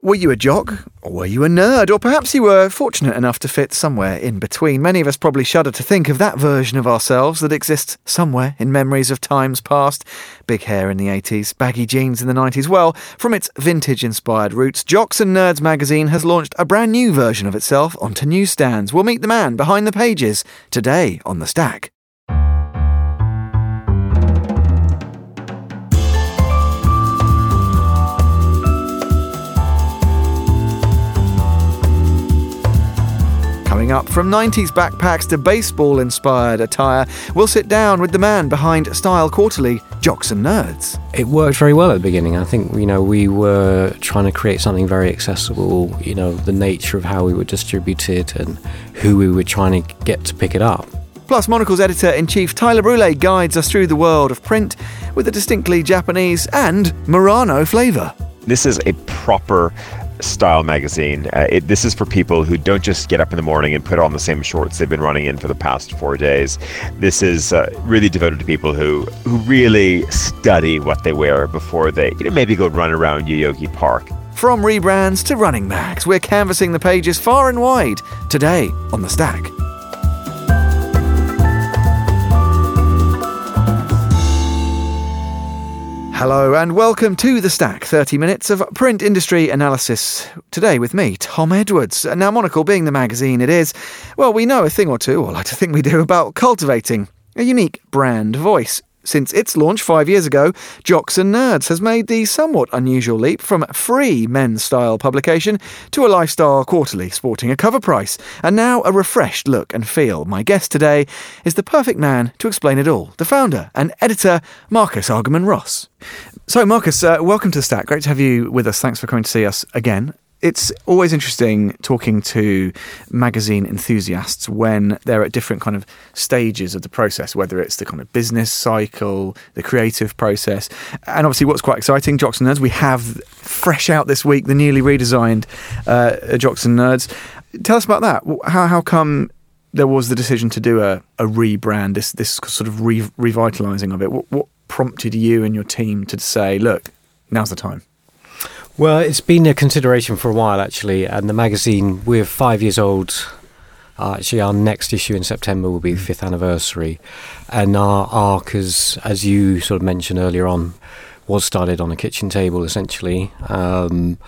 Were you a jock? Or were you a nerd? Or perhaps you were fortunate enough to fit somewhere in between. Many of us probably shudder to think of that version of ourselves that exists somewhere in memories of times past. Big hair in the 80s, baggy jeans in the 90s. Well, from its vintage-inspired roots, Jocks and Nerds magazine has launched a brand new version of itself onto newsstands. We'll meet the man behind the pages today on The Stack. Coming up, from 90s backpacks to baseball-inspired attire, we'll sit down with the man behind Style Quarterly, Jocks and Nerds. It worked very well at the beginning. I think, we were trying to create something very accessible, the nature of how we would distribute it and who we were trying to get to pick it up. Plus, Monocle's editor-in-chief Tyler Brule guides us through the world of print with a distinctly Japanese and Murano flavour. This is a proper style magazine. This is for people who don't just get up in the morning and put on the same shorts they've been running in for the past 4 days. This is really devoted to people who really study what they wear before they maybe go run around Yoyogi Park. From rebrands to running mags, we're canvassing the pages far and wide today on The Stack. Hello and welcome to The Stack, 30 minutes of print industry analysis. Today with me, Tom Edwards. Now, Monocle being the magazine it is, well, we know a thing or two, or like to think we do, about cultivating a unique brand voice. Since its launch 5 years ago, Jocks and Nerds has made the somewhat unusual leap from free men's style publication to a lifestyle quarterly sporting a cover price, and now a refreshed look and feel. My guest today is the perfect man to explain it all, the founder and editor, Marcus Argerman-Ross. So, Marcus, welcome to The Stack. Great to have you with us. Thanks for coming to see us again. It's always interesting talking to magazine enthusiasts when they're at different kind of stages of the process, whether it's the kind of business cycle, the creative process. And obviously what's quite exciting, Jocks and Nerds, we have fresh out this week the newly redesigned Jocks and Nerds. Tell us about that. How come there was the decision to do a rebrand, this sort of revitalising of it? What prompted you and your team to say, look, now's the time? Well, it's been a consideration for a while, actually, and the magazine, we're 5 years old. Actually, our next issue in September will be the 5th anniversary, and our arc, as you sort of mentioned earlier on, was started on a kitchen table, essentially. And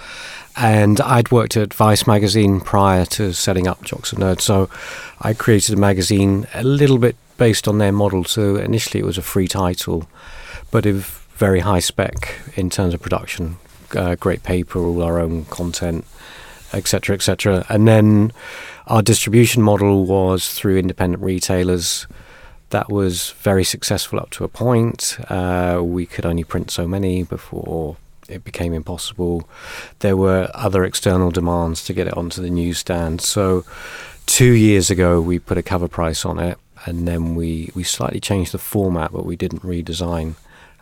I'd worked at Vice magazine prior to setting up Jocks and Nerds, so I created a magazine a little bit based on their model. So initially it was a free title, but it was very high spec in terms of production. Great paper, all our own content, etc., etc. And then our distribution model was through independent retailers. That was very successful up to a point. We could only print so many before it became impossible. There were other external demands to get it onto the newsstand. So 2 years ago, we put a cover price on it, and then we slightly changed the format, but we didn't redesign.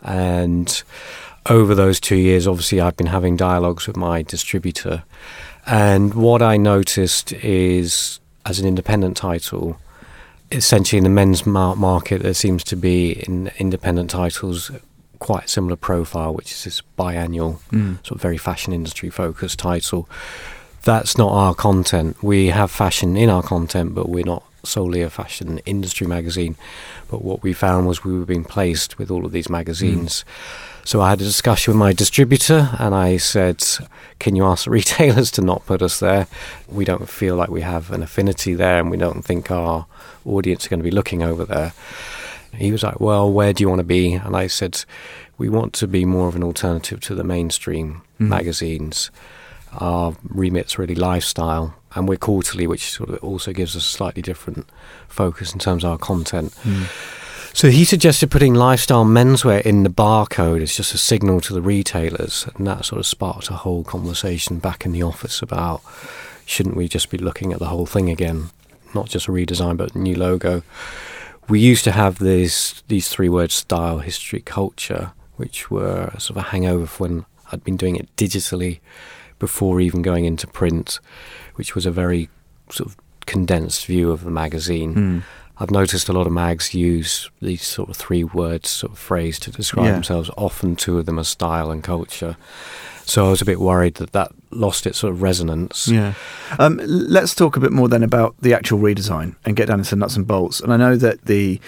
And over those 2 years, obviously, I've been having dialogues with my distributor. And what I noticed is, as an independent title, essentially in the men's market, there seems to be in independent titles quite a similar profile, which is this biannual, sort of very fashion industry focused title. That's not our content. We have fashion in our content, but we're not solely a fashion industry magazine. But what we found was we were being placed with all of these magazines. So I had a discussion with my distributor and I said, can you ask the retailers to not put us there? We don't feel like we have an affinity there and we don't think our audience are going to be looking over there. He was like, well, where do you want to be? And I said, we want to be more of an alternative to the mainstream magazines. Our remit's really lifestyle, and we're quarterly, which sort of also gives us a slightly different focus in terms of our content. So he suggested putting lifestyle menswear in the barcode as just a signal to the retailers, and that sort of sparked a whole conversation back in the office about shouldn't we just be looking at the whole thing again, not just a redesign but a new logo. We used to have these three words: style, history, culture, which were sort of a hangover from when I'd been doing it digitally before even going into print, which was a very sort of condensed view of the magazine. I've noticed a lot of mags use these sort of 3 words sort of phrase to describe themselves. Often 2 of them are style and culture. So I was a bit worried that lost its sort of resonance. Yeah. Let's talk a bit more then about the actual redesign and get down into nuts and bolts. And I know that the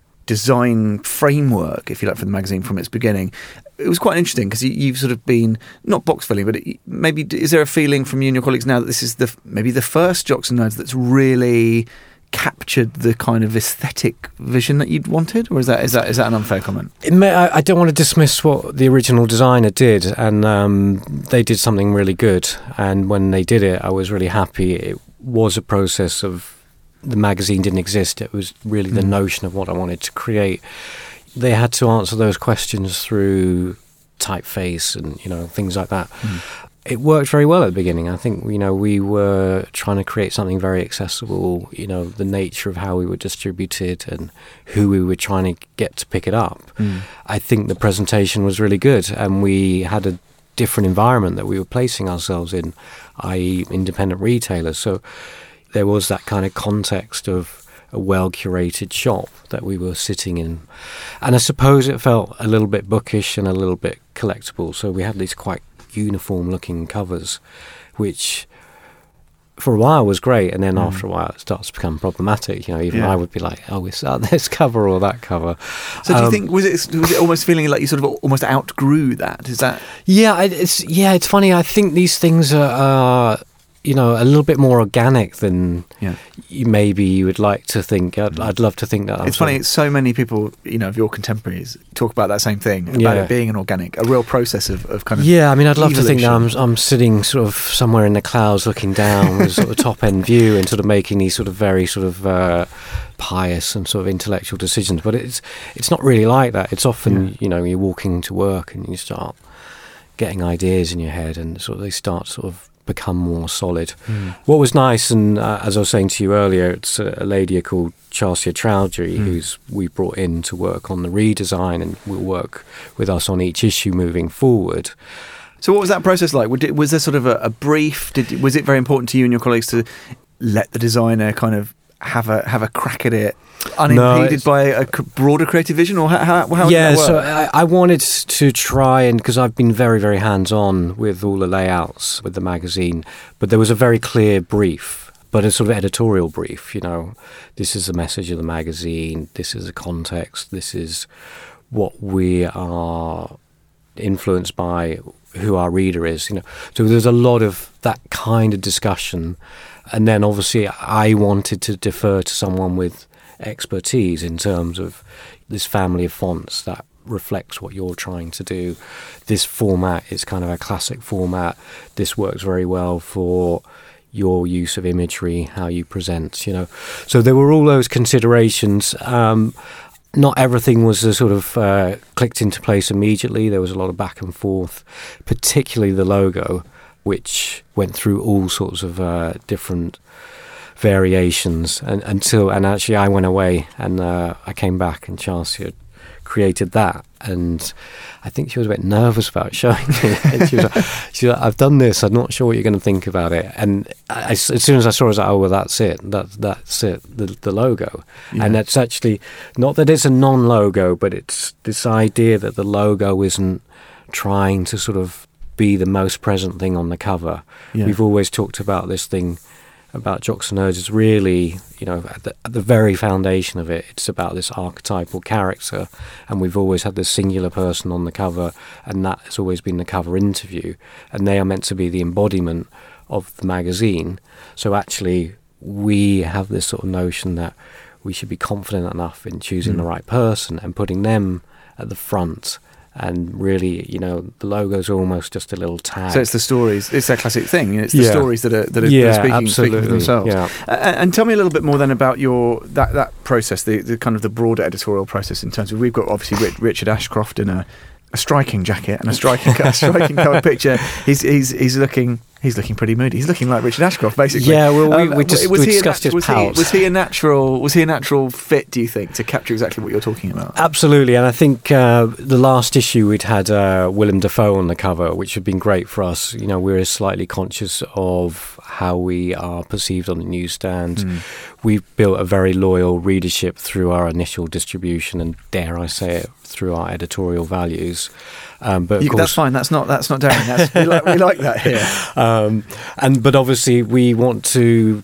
design framework, if you like, for the magazine from its beginning, it was quite interesting because you've sort of been not box filling, but maybe is there a feeling from you and your colleagues now that this is maybe the first Jocks and Nerds that's really captured the kind of aesthetic vision that you'd wanted, or is that an unfair comment? I don't want to dismiss what the original designer did, and they did something really good. And when they did it, I was really happy. It was a process of the magazine didn't exist. It was really the notion of what I wanted to create. They had to answer those questions through typeface and things like that. It worked very well at the beginning. I think we were trying to create something very accessible. The nature of how we were distributed and who we were trying to get to pick it up. I think the presentation was really good, and we had a different environment that we were placing ourselves in, i.e. independent retailers. So there was that kind of context of a well-curated shop that we were sitting in. And I suppose it felt a little bit bookish and a little bit collectible. So we had these quite uniform-looking covers, which for a while was great, and then after a while it starts to become problematic. I would be like, oh, is that this cover or that cover? So do you think, was it almost feeling like you sort of almost outgrew that? Is that... Yeah, it's funny. I think these things are a little bit more organic than maybe you would like to think. I'd love to think that. It's funny, so many people, of your contemporaries talk about that same thing, about it being an organic, a real process of kind of Yeah, I mean, I'd love to think that I'm sitting sort of somewhere in the clouds looking down with a sort of top-end view and sort of making these sort of very sort of pious and sort of intellectual decisions. But it's not really like that. It's often, you're walking to work and you start getting ideas in your head and sort of they start sort of become more solid. What was nice, and as I was saying to you earlier, it's a lady called Charcia Chowdhury who's we brought in to work on the redesign and will work with us on each issue moving forward. So what was that process like? Was there sort of a brief? Was it very important to you and your colleagues to let the designer kind of have a crack at it, unimpeded by a broader creative vision, or how did that work? So I wanted to try, and because I've been very, very hands-on with all the layouts with the magazine, but there was a very clear brief, but a sort of editorial brief. This is the message of the magazine, this is the context, this is what we are influenced by, who our reader is. So there's a lot of that kind of discussion. And then obviously I wanted to defer to someone with expertise in terms of this family of fonts that reflects what you're trying to do. This format is kind of a classic format. This works very well for your use of imagery, how you present, So there were all those considerations. Not everything was sort of clicked into place immediately. There was a lot of back and forth, particularly the logo, which went through all sorts of different variations and actually I went away and I came back and Charcia created that, and I think she was a bit nervous about showing me. And she was like, I've done this, I'm not sure what you're going to think about it. And as soon as I saw it, I was like, oh, well, that's it, the logo. And that's actually not that it's a non-logo, but it's this idea that the logo isn't trying to sort of be the most present thing on the cover. We've always talked about this thing about Jocks and Nerds. It's really, at the very foundation of it, it's about this archetypal character, and we've always had this singular person on the cover, and that has always been the cover interview, and they are meant to be the embodiment of the magazine. So actually we have this sort of notion that we should be confident enough in choosing the right person and putting them at the front. And really, the logos are almost just a little tag. So it's the stories. It's that classic thing. It's the stories that are speaking for themselves. Yeah. And tell me a little bit more then about that process, the kind of the broader editorial process in terms of, we've got obviously Richard Ashcroft in a striking jacket and a striking cover picture. He's looking pretty moody. He's looking like Richard Ashcroft, basically. Yeah, well, we discussed his pout. Was he a natural fit, do you think, to capture exactly what you're talking about? Absolutely, and I think the last issue we'd had Willem Dafoe on the cover, which had been great for us. We're slightly conscious of how we are perceived on the newsstand. We've built a very loyal readership through our initial distribution, and dare I say it, through our editorial values. But of course, that's fine. That's not daring. We like that here. But obviously we want to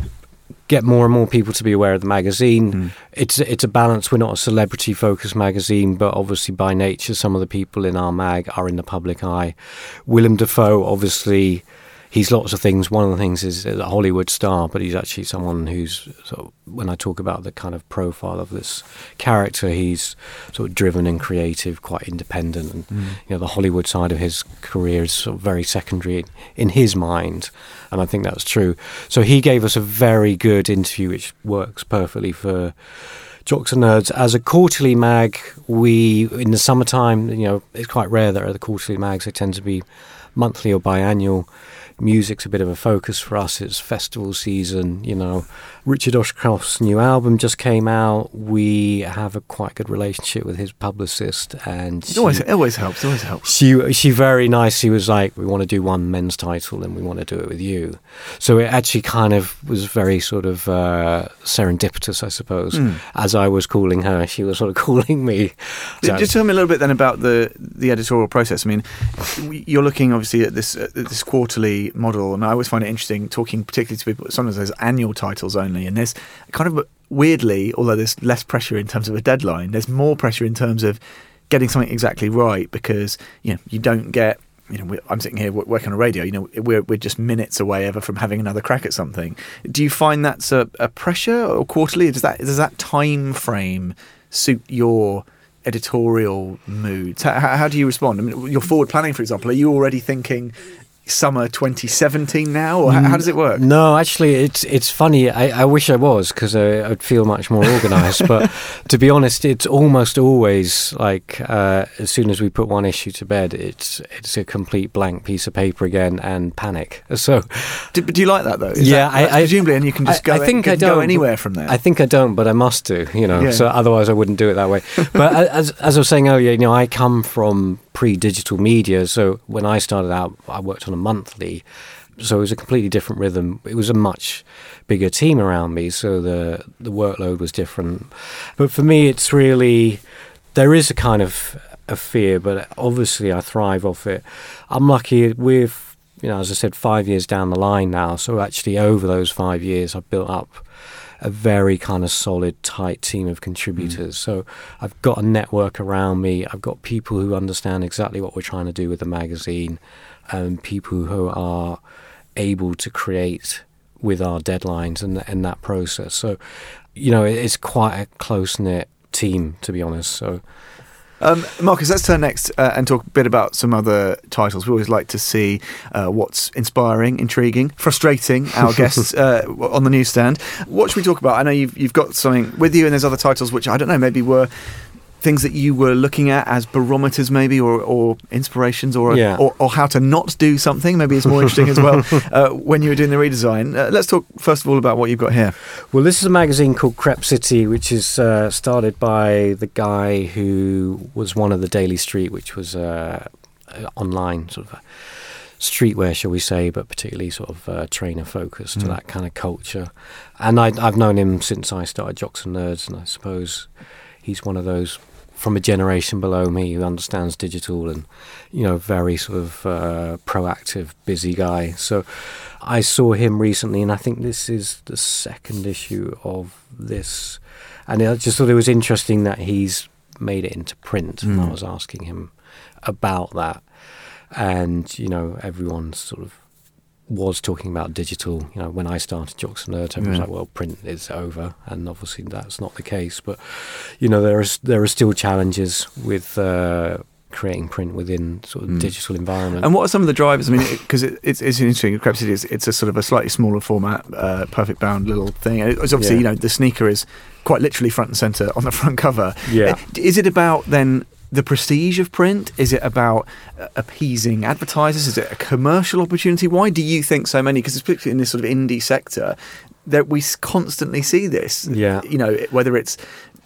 get more and more people to be aware of the magazine. It's a balance. We're not a celebrity-focused magazine, but obviously by nature, some of the people in our mag are in the public eye. Willem Dafoe, obviously, he's lots of things. One of the things is a Hollywood star, but he's actually someone who's, sort of, when I talk about the kind of profile of this character, he's sort of driven and creative, quite independent. And the Hollywood side of his career is sort of very secondary in his mind. And I think that's true. So he gave us a very good interview, which works perfectly for Jocks and Nerds. As a quarterly mag, we, in the summertime, it's quite rare that the quarterly mags, they tend to be monthly or biannual. Music's a bit of a focus for us. It's festival season, Richard Ashcroft's new album just came out. We have a quite good relationship with his publicist, and it always helps. She very nicely was like, we want to do one men's title and we want to do it with you. So it actually kind of was very sort of serendipitous, I suppose. As I was calling her, she was sort of calling me. So, just tell me a little bit then about the editorial process. I mean, you're looking obviously at this quarterly model, and I always find it interesting talking particularly to people. Sometimes there's annual titles only, and there's kind of weirdly, although there's less pressure in terms of a deadline, there's more pressure in terms of getting something exactly right, because you don't get, I'm sitting here working on a radio, we're just minutes away ever from having another crack at something. Do you find that's a pressure, or quarterly? Does that time frame suit your editorial moods? How do you respond? I mean, your forward planning, for example, are you already thinking summer 2017 now, or how does it work? No, actually, it's funny. I wish I was, because I'd feel much more organised. But to be honest, it's almost always like as soon as we put one issue to bed, it's a complete blank piece of paper again and panic. So, do you like that though? Presumably, and you can just go. I think I don't go anywhere from there. I think I don't, but I must do. Yeah. So otherwise I wouldn't do it that way. But as I was saying earlier, I come from pre-digital media, so when I started out, I worked on a monthly, so it was a completely different rhythm. It was a much bigger team around me, so the workload was different. But for me, it's really, there is a kind of a fear, but obviously I thrive off it. I'm lucky with, as I said, 5 years down the line now, so actually over those 5 years I've built up a very kind of solid, tight team of contributors. So I've got a network around me. I've got people who understand exactly what we're trying to do with the magazine, and people who are able to create with our deadlines and that process. So, it's quite a close-knit team, to be honest. So, Marcus, let's turn next and talk a bit about some other titles. We always like to see what's inspiring, intriguing, frustrating our guests on the newsstand. What should we talk about? I know you've got something with you, and there's other titles which, I don't know, maybe were things that you were looking at as barometers maybe, or inspirations, or how to not do something maybe is more interesting as well when you were doing the redesign. Let's talk first of all about what you've got here. Well, this is a magazine called Crep City, which is started by the guy who was one of the Daily Street, which was online sort of streetwear, shall we say, but particularly sort of trainer focused to that kind of culture. And I've known him since I started Jocks and Nerds, and I suppose he's one of those from a generation below me who understands digital and, very sort of proactive, busy guy. So I saw him recently, and I think this is the second issue of this. And I just thought it was interesting that he's made it into print. And I was asking him about that. And, everyone sort of was talking about digital. When I started Jocks and Nerds, everyone was like, well, print is over, and obviously that's not the case. But there are still challenges with creating print within sort of digital environment. And what are some of the drivers? I mean, because it's interesting. Crep City it's a sort of a slightly smaller format, perfect bound little thing. It's obviously the sneaker is quite literally front and centre on the front cover. Yeah. Is it about then the prestige of print? Is it about appeasing advertisers? Is it a commercial opportunity? Why do you think so many? Because particularly in this sort of indie sector, that we constantly see this. Yeah. Whether it's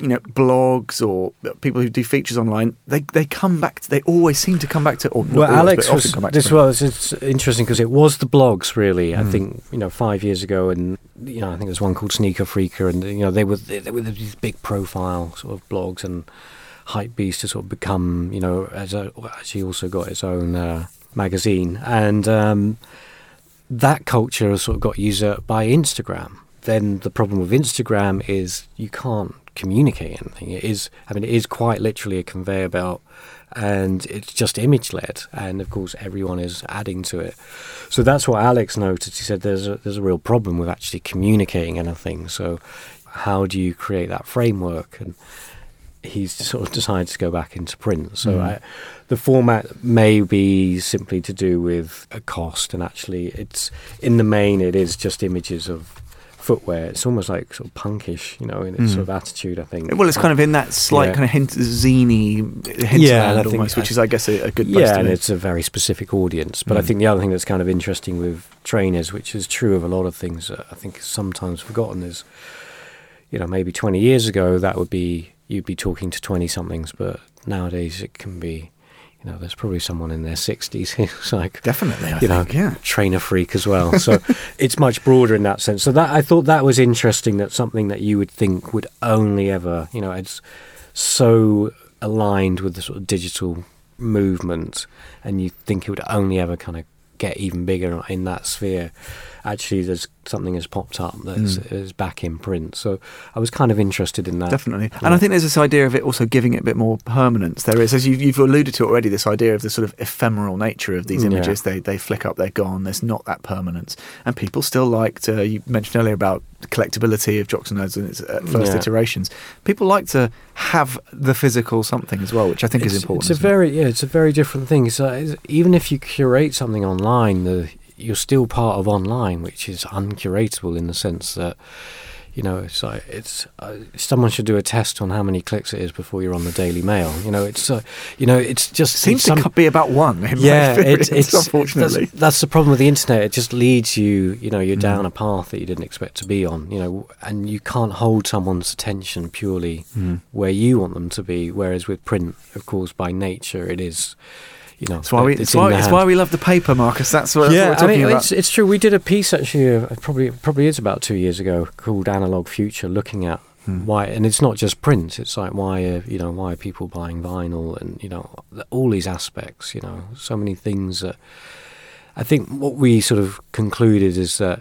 blogs or people who do features online, they come back. They always seem to come back to. Or not well, always, Alex was it's interesting because it was the blogs really. I think 5 years ago, and I think there's one called Sneaker Freaker, and they were these big profile sort of blogs, and Hypebeast to sort of become, actually also got its own magazine, and that culture has sort of got usurped by Instagram. Then the problem with Instagram is you can't communicate anything. It is quite literally a conveyor belt, and it's just image led, and of course everyone is adding to it. So that's what Alex noticed. He said there's a real problem with actually communicating anything. So how do you create that framework? And he's sort of decided to go back into print. So the format may be simply to do with a cost, and actually it's, in the main, it is just images of footwear. It's almost like sort of punkish, in its sort of attitude, I think. Well, it's kind of in that slight kind of ziny hinterland almost, which is, I guess, a good place to and live. it's a very specific audience. But I think the other thing that's kind of interesting with trainers, which is true of a lot of things that I think is sometimes forgotten, is, maybe 20 years ago you'd be talking to 20-somethings, but nowadays it can be, there's probably someone in their 60s who's like, definitely, I think, trainer freak as well. So it's much broader in that sense. So that, I thought that was interesting, that something that you would think would only ever, it's so aligned with the sort of digital movement, and you think it would only ever kind of get even bigger in that sphere. Actually, there's something has popped up that is back in print. So I was kind of interested in that. Definitely. And I think there's this idea of it also giving it a bit more permanence. There is, as you've alluded to already, this idea of the sort of ephemeral nature of these images. They flick up, they're gone. There's not that permanence. And people still like to, you mentioned earlier about the collectability of Jocks and Nerds in its first iterations. People like to have the physical something as well, which I think is important. It's a very different thing. So even if you curate something online, you're still part of online, which is uncuratable in the sense that, it's like someone should do a test on how many clicks it is before you're on the Daily Mail. It's just seems to be about one. In my experience, unfortunately, that's the problem with the internet. It just leads you, you're down a path that you didn't expect to be on. And you can't hold someone's attention purely where you want them to be. Whereas with print, of course, by nature, it is. It's why we love the paper, Marcus. That's what we're talking about. It's true. We did a piece actually, probably is about 2 years ago, called Analog Future, looking at why, and it's not just print. It's like why are people buying vinyl, and all these aspects. So many things that I think what we sort of concluded is that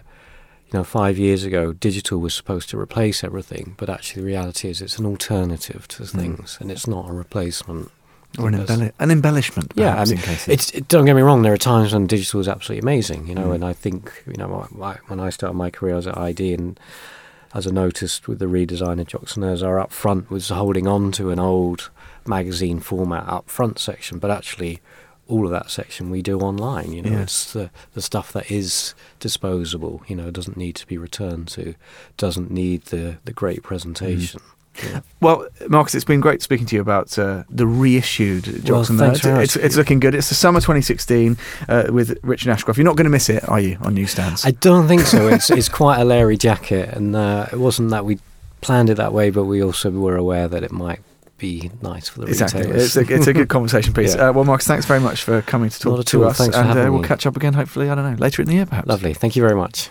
5 years ago, digital was supposed to replace everything, but actually the reality is it's an alternative to things, and it's not a replacement. Or an embellishment, perhaps, in cases. Don't get me wrong, there are times when digital is absolutely amazing, and I think, when I started my career, I was at ID, and as I noticed with the redesign of Jocks and Nerds, our up front was holding on to an old magazine format up front section, but actually all of that section we do online. It's the stuff that is disposable, doesn't need to be returned to, doesn't need the great presentation. Yeah. Well, Marcus, it's been great speaking to you about the reissued Jocks and Nerds. It's looking good. It's the summer 2016 with Richard Ashcroft. You're not going to miss it, are you, on newsstands? I don't think so. It's quite a Larry jacket, and it wasn't that we planned it that way, but we also were aware that it might be nice for the retailers. It's a good conversation piece. Well, Marcus, thanks very much for coming to talk to us, and we'll catch up again, hopefully, I don't know, later in the year, perhaps. Lovely. Thank you very much.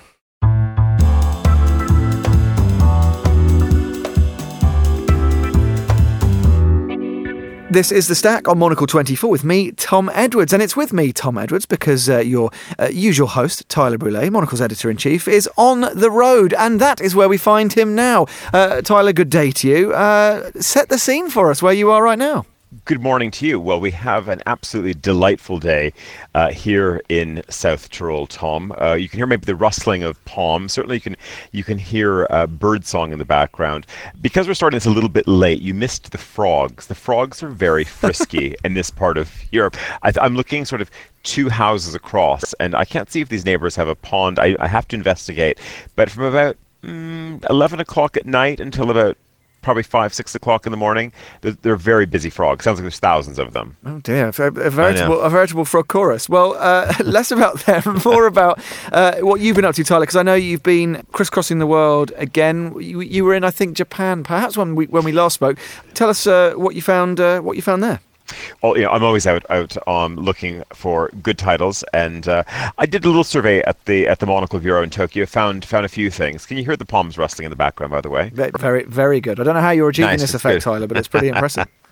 This is The Stack on Monocle 24 with me, Tom Edwards. And it's with me, Tom Edwards, because your usual host, Tyler Brûlé, Monocle's editor-in-chief, is on the road. And that is where we find him now. Tyler, good day to you. Set the scene for us where you are right now. Good morning to you. Well, we have an absolutely delightful day here in South Tyrol, Tom. You can hear maybe the rustling of palms. Certainly you can hear birdsong in the background. Because we're starting this a little bit late, you missed the frogs. The frogs are very frisky in this part of Europe. I'm looking sort of 2 houses across, and I can't see if these neighbors have a pond. I have to investigate. But from about 11 o'clock at night until about probably 5-6 o'clock in the morning, they're very busy frogs. Sounds like there's thousands of them. Oh dear, a veritable frog chorus. Well, less about them, more about what you've been up to, Tyler, because I know you've been crisscrossing the world again. You were in, I think, Japan, perhaps when we last spoke. Tell us what you found there. Well, I'm always out looking for good titles, and I did a little survey at the Monocle Bureau in Tokyo. Found a few things. Can you hear the palms rustling in the background, by the way? Very, very good. I don't know how you're achieving this effect, good. Tyler, but it's pretty impressive.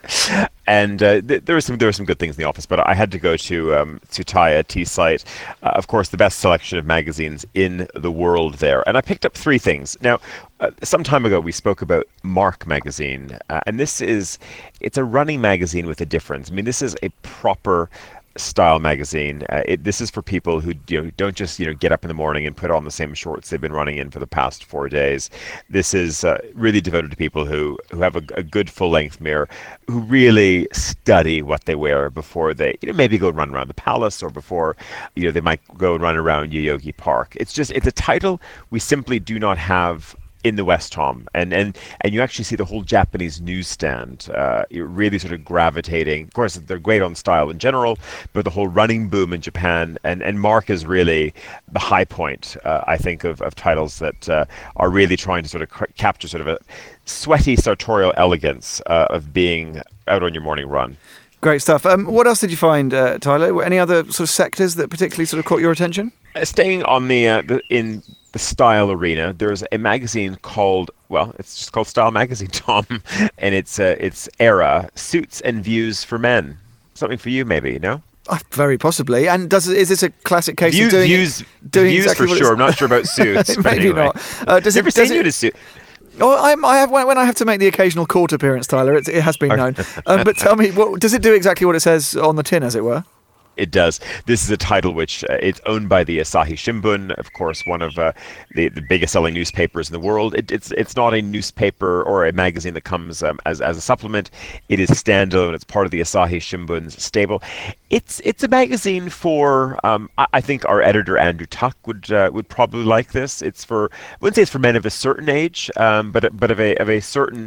And there were some good things in the office, but I had to go to Taya T-Site, of course, the best selection of magazines in the world there. And I picked up three things. Now, some time ago, we spoke about Mark magazine, and it's a running magazine with a difference. I mean, this is a proper style magazine. This is for people who don't just get up in the morning and put on the same shorts they've been running in for the past 4 days. This is really devoted to people who have a good full length mirror, who really study what they wear before they maybe go run around the palace, or before they might go and run around Yoyogi Park. It's a title we simply do not have in the West, Tom, and you actually see the whole Japanese newsstand really sort of gravitating. Of course, they're great on style in general, but the whole running boom in Japan, and Mark is really the high point, I think, of titles that are really trying to sort of capture sort of a sweaty sartorial elegance of being out on your morning run. Great stuff. What else did you find, Tyler? Any other sort of sectors that particularly sort of caught your attention? Staying on in the style arena, there's a magazine called, it's just called Style Magazine, Tom, and it's Era, Suits and Views for Men. Something for you, maybe, no? Very possibly. And is this a classic case of doing views exactly for sure. I'm not sure about suits. Maybe anyway. not. Never seen you in a suit. Oh, I have when I have to make the occasional court appearance, Tyler. It has been known. But tell me, does it do exactly what it says on the tin, as it were? It does. This is a title which it's owned by the Asahi Shimbun, of course, one of the biggest selling newspapers in the world. It's not a newspaper or a magazine that comes as a supplement. It is standalone. It's part of the Asahi Shimbun's stable. It's a magazine for I think our editor Andrew Tuck would probably like this. I wouldn't say it's for men of a certain age, but of a certain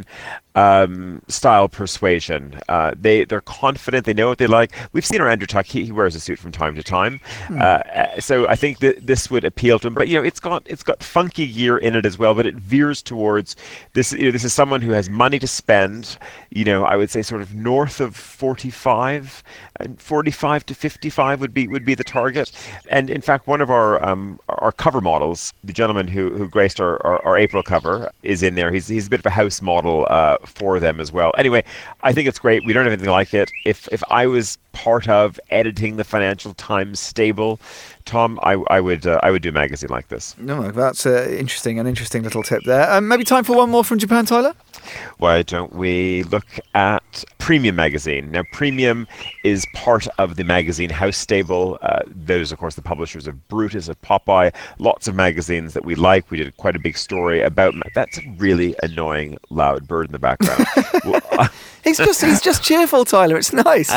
style persuasion. They're confident. They know what they like. We've seen our Andrew Tuck. He wears a suit from time to time. So I think that this would appeal to him. But it's got funky gear in it as well. But it veers towards this. This is someone who has money to spend. I would say sort of north of 45, and 45 to 55 would be the target. And in fact, one of our cover models, the gentleman who graced our April cover, is in there. He's a bit of a house model for them as well. Anyway, I think it's great. We don't have anything like it. If I was part of editing the Financial Times stable, Tom, I would do a magazine like this. No, that's an interesting little tip there. Maybe time for one more from Japan, Tyler? Why don't we look at Premium Magazine? Now, Premium is part of the magazine house stable. Those, of course, the publishers of Brutus, of Popeye, lots of magazines that we like. We did quite a big story about... That's a really annoying, loud bird in the background. He's just cheerful, Tyler. It's nice.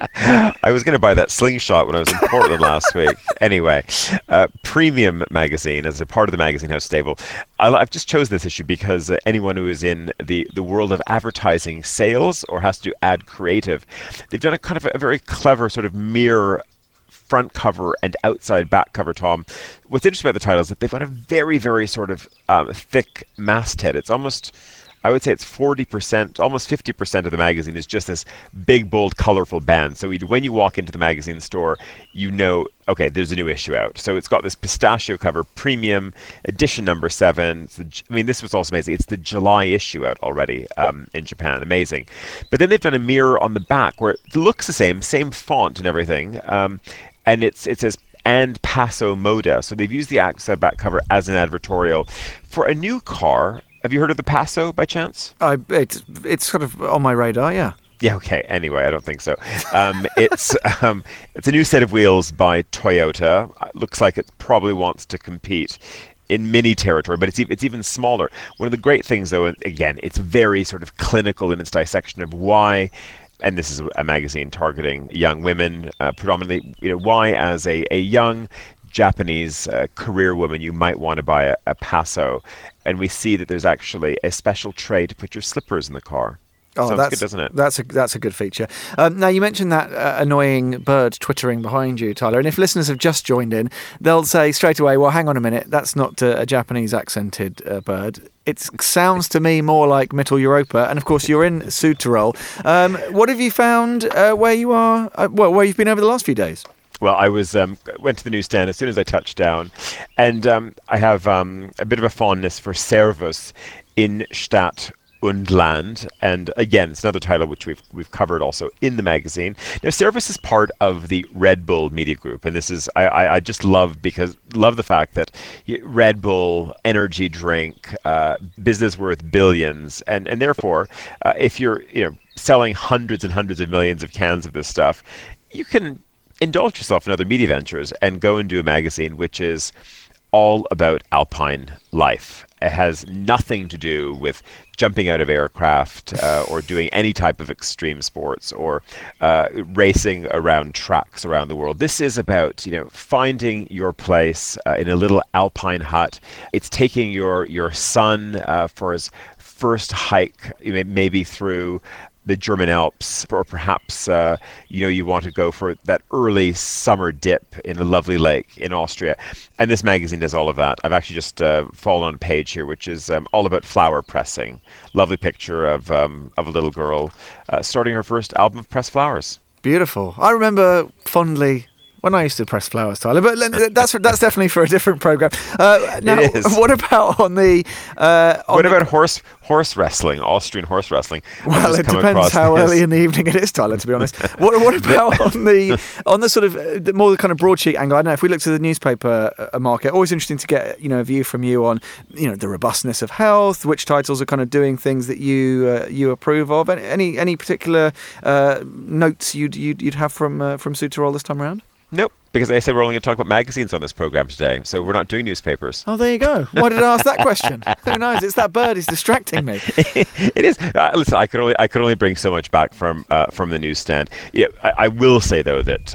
I was going to buy that slingshot when I was in Portland last week. Anyway, Premium Magazine, as a part of the magazine house stable, I've just chosen this issue because anyone who is in the world of advertising sales or has to add creative, they've done a kind of a very clever sort of mirror front cover and outside back cover, Tom. What's interesting about the title is that they've got a very, very sort of thick masthead. It's almost... I would say it's 40%, almost 50% of the magazine is just this big, bold, colorful band. So when you walk into the magazine store, okay, there's a new issue out. So it's got this pistachio cover, Premium, edition number 7. This was also amazing. It's the July issue out already in Japan. Amazing. But then they've done a mirror on the back where it looks the same font and everything. And it says, and Passo Moda. So they've used the outside back cover as an advertorial for a new car. Have you heard of the Passo by chance? It's sort of on my radar, yeah. Yeah, okay. Anyway, I don't think so. It's a new set of wheels by Toyota. Looks like it probably wants to compete in mini territory, but it's even smaller. One of the great things, though, again, it's very sort of clinical in its dissection of why, and this is a magazine targeting young women predominantly, why as a young Japanese career woman you might want to buy a Passo. And we see that there's actually a special tray to put your slippers in the car. Oh, sounds good, doesn't it? That's a good feature. Now, you mentioned that annoying bird twittering behind you, Tyler, and if listeners have just joined in, they'll say straight away, well, hang on a minute, that's not a Japanese accented bird. It sounds to me more like Mittel Europa, and of course you're in Südtirol. What have you found where you are, where you've been over the last few days? Well, I went to the newsstand as soon as I touched down, and I have a bit of a fondness for Servus in Stadt und Land. And again, it's another title which we've covered also in the magazine. Now, Cerebus is part of the Red Bull Media Group, and this is I just love the fact that Red Bull energy drink, business worth billions, and therefore, if you're selling hundreds and hundreds of millions of cans of this stuff, you can indulge yourself in other media ventures and go and do a magazine which is all about alpine life. It has nothing to do with jumping out of aircraft or doing any type of extreme sports or racing around tracks around the world. This is about finding your place in a little alpine hut. It's taking your son for his first hike, maybe through the German Alps, or perhaps you want to go for that early summer dip in a lovely lake in Austria. And this magazine does all of that. I've actually just fallen on a page here, which is all about flower pressing. Lovely picture of a little girl starting her first album of pressed flowers. Beautiful. I remember fondly when I used to press flowers, Tyler, but that's definitely for a different program. Now, it is. What about on the? What about horse wrestling, Austrian horse wrestling? Well, it depends how early in the evening it is, Tyler. To be honest, what about on the sort of the more kind of broadsheet angle? I don't know if we look to the newspaper market. Always interesting to get a view from you on the robustness of health, which titles are kind of doing things that you approve of. Any particular notes you'd have from Suterol this time around? Nope, because I said we're only going to talk about magazines on this program today, so we're not doing newspapers. Oh, there you go. Why did I ask that question? Who knows? It's that bird. He's distracting me. It is. Listen, I could only bring so much back from the newsstand. I will say though that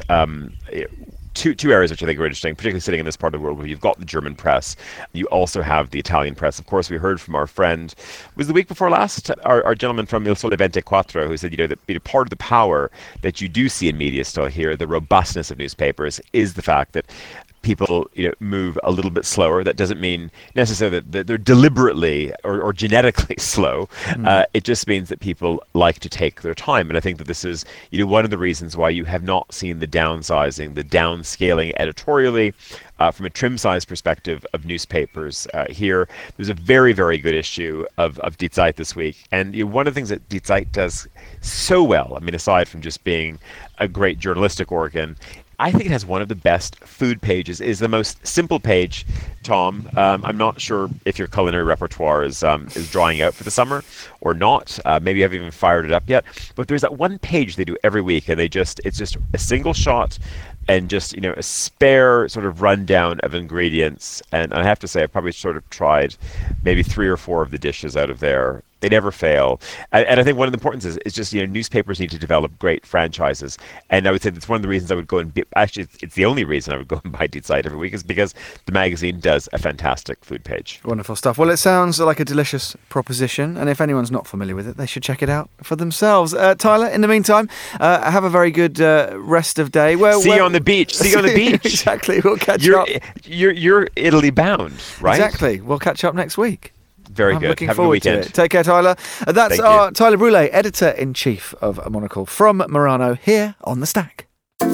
two areas which I think are interesting, particularly sitting in this part of the world where you've got the German press, you also have the Italian press. Of course, we heard from our friend, was the week before last, our gentleman from Il Sole 24, who said, that part of the power that you do see in media still here, the robustness of newspapers, is the fact that people move a little bit slower. That doesn't mean necessarily that they're deliberately or genetically slow. It just means that people like to take their time. And I think that this is one of the reasons why you have not seen the downsizing, the downscaling editorially from a trim size perspective of newspapers here. There's a very, very good issue of Die Zeit this week. And one of the things that Die Zeit does so well, aside from just being a great journalistic organ, I think it has one of the best food pages. It is the most simple page, Tom. I'm not sure if your culinary repertoire is drying out for the summer or not. Maybe you haven't even fired it up yet. But there's that one page they do every week, and it's just a single shot and just a spare sort of rundown of ingredients. And I have to say, I probably sort of tried maybe 3 or 4 of the dishes out of there. They never fail. And I think one of the importance is just, newspapers need to develop great franchises. And I would say that's one of the reasons I would go and actually, it's the only reason I would go and buy Die Zeit every week, is because the magazine does a fantastic food page. Wonderful stuff. Well, it sounds like a delicious proposition. And if anyone's not familiar with it, they should check it out for themselves. Tyler, in the meantime, have a very good rest of day. See you on the beach. See you on the beach. Exactly. We'll catch up. You're Italy bound, right? Exactly. We'll catch up next week. Very good. Looking Have forward a good weekend. to it. Take care, Tyler. That's our Tyler Brûlé, Editor-in-Chief of Monocle, from Murano, here on The Stack.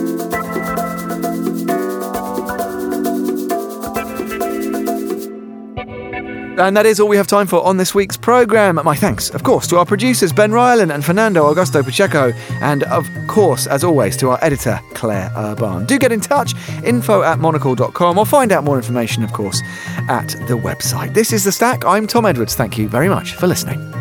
And that is all we have time for on this week's programme. My thanks, of course, to our producers, Ben Ryland and Fernando Augusto Pacheco. And, of course, as always, to our editor, Claire Urban. Do get in touch, info@monocle.com, or find out more information, of course, at the website. This is The Stack. I'm Tom Edwards. Thank you very much for listening.